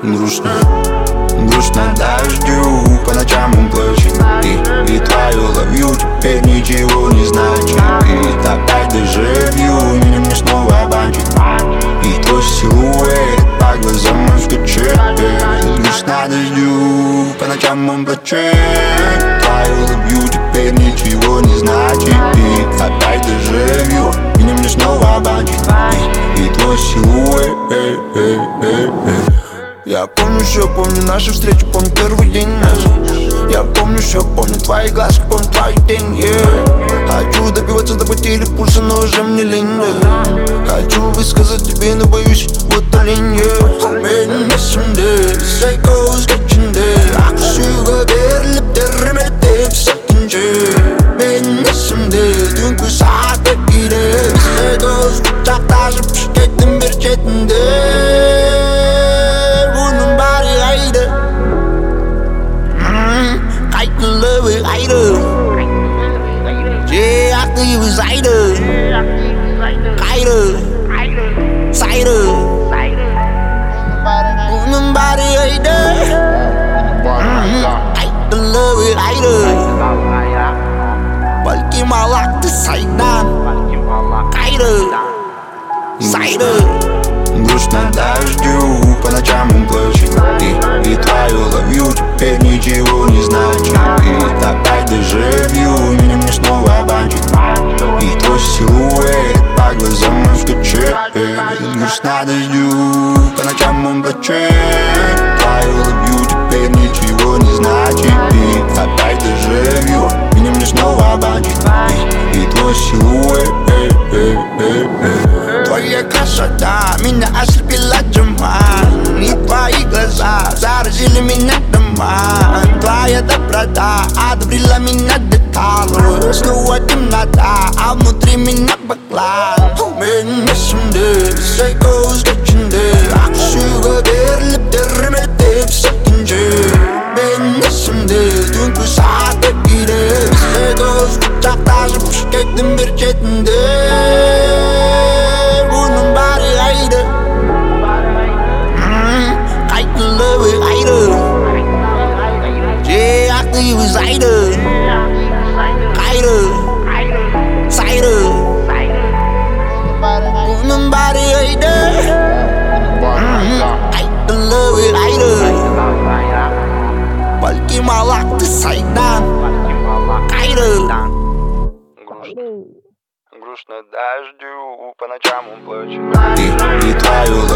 Грустно, грустно дождю, по ночам он плачет. И твою ловью теперь ничего не значит. И опять дежавю, меня мне снова банчит. И твой силуэт по глазам мой скачет. Грустно дождю, по ночам он плачет. Твою ловью теперь ничего не значит. И опять дежавю, меня мне снова банчит. И твой силуэт. Я помню все, помню наши встречи, помню первый день наш. Я помню все, помню твои глазки, помню твою тень, Хочу добиваться до потери пульса, но уже мне лень, Хочу высказать тебе, но боюсь, вот олень, Мен есімде, psychos кечінде Ақсүйге беріліп дәріметіп сәткенше Мен есімде, түнгі сағатта кейде Psychos құшақташып шекеттің бір шетінде Với giấy đường cái đường say đường nobody ấy đó cái đường lơ với cái đường balki malak ты сайдан cái đường say đường грустно дождю, по ночам он плачет. И твою ловью теперь ничего не значит. И опять дежавю, меня мне снова банчит. И твой силуэт по глазам мой скачет. Грустно дождю, по ночам он плачет. Твою ловью теперь ничего не значит. И опять дежавю, меня мне снова банчит. И твой силуэт. Твоя красота меня ослепила туман. И твои глаза заразили меня туман. Твоя доброта одобрила меня деталью. Снова темнота, а внутри меня баклан. Мен есімде, psychos кечінде Ақсүйге беріліп дәріметіп сәткенше Мен есімде, түнгі сағатта кейде Psychos құшақташып шекеттің бір шетінде với giấy đường cái đường say đường nobody ấy đó cái đường lơ với cái đường balki malak ты сайдан cái đường грустно дождю, по ночам он плачет. И твою